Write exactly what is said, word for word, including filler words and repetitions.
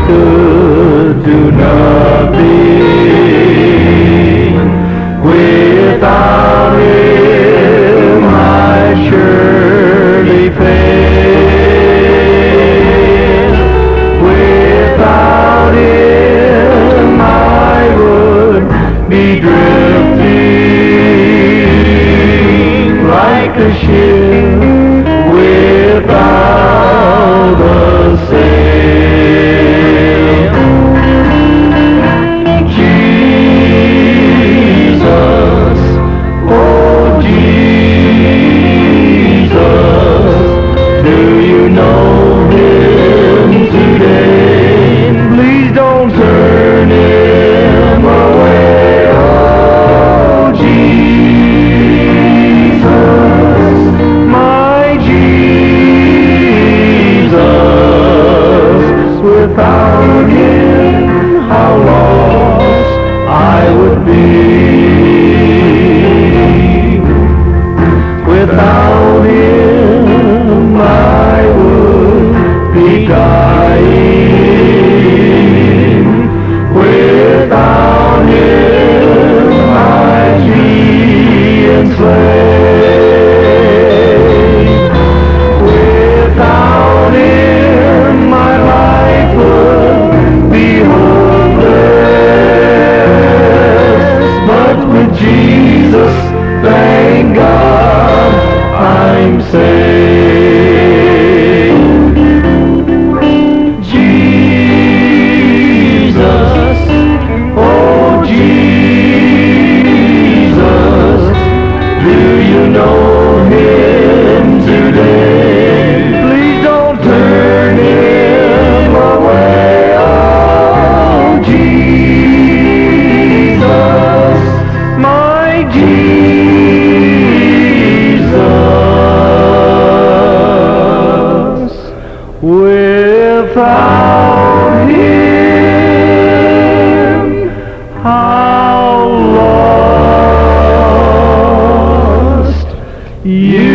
could do nothing. Without him I surely fail. Without him I would be drifting like a ship without a sail. Jesus, oh Jesus, do you know him today? Please don't turn him away, oh Jesus, my Jesus. Without him, how lost I would be. Without him, I would be dying. Without him, I'd be enslaved. Without him, my life would be hopeless. But with Jesus, thank God, I'm saved. Jesus, oh Jesus, do you know him today? Please don't turn him away, oh Jesus, my Jesus. Without him, how lost you